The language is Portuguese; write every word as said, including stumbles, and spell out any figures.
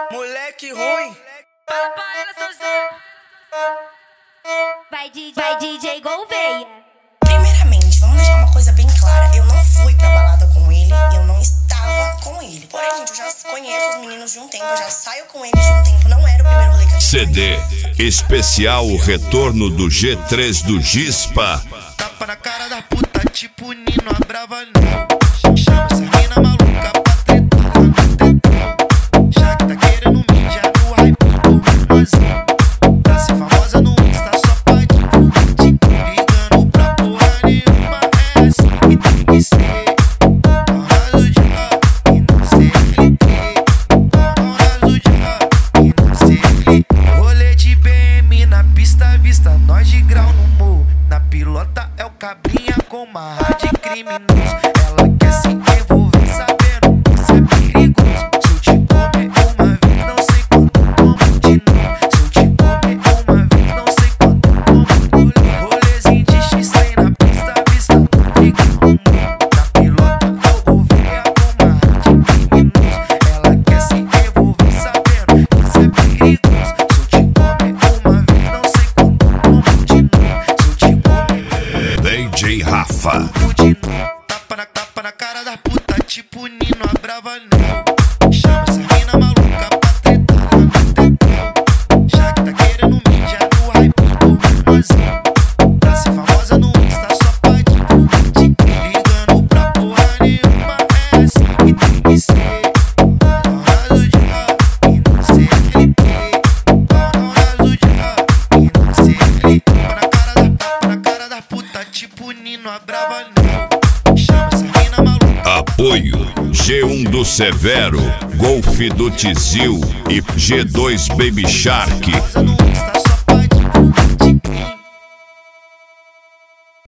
Moleque ruim. Fala pra ela, Sozão. Vai, D J, vai D J Gouveia. Primeiramente, vamos deixar uma coisa bem clara. Eu não fui pra balada com ele e eu não estava com ele. Porém, gente, eu já conheço os meninos de um tempo, eu já saio com eles de um tempo. Não era o primeiro rolê que a gente C D especial O Retorno do G três do Gispa. Tapa na cara da puta, tipo Nino, a brava não. Chama essa mina maluca pra tretar no tetão. Já que tá querendo mijar no hype do famosão. Pra ser famosa no Insta só pode curtir. Ligando pra porra nenhuma, é assim que tem que ser. Hora do dia e não C L T. Hora do dia e não C L T. Rolê de B M na pista, vista nós de grau no morro. Na pilota é o cabrinha com uma rádio criminoso. Ela quer se envolver sabendo que isso é perigoso. Se eu te comer uma vez, não sei quando como de novo. Se eu te comer uma vez, não sei quando como de novo. Rolezinho de X cem na pista, vista no de grau. Na pilota é o ovelha com uma rádio criminoso. Ela quer se envolver sabendo que isso é perigoso. Se eu te comer uma vez, não sei quando como de novo. Se eu te comer D J Rafa. Tapa na, tapa na cara da puta, tipo Nino, a brava não. Chama essa mina maluca pra tretar no tetão. Já que tá querendo mijar no hype do famosão. Pra ser famosa no Insta só pode curtir. Ligando pra porra nenhuma, é assim que tem que ser. Hora do dia e não C L T. Hora do dia e não C L T. Tapa na cara da, tapa na cara da puta, tipo Nino, a brava não. Chama essa mina maluca. Apoio G um do Severo, Golf do Tizil e G dois Baby Shark.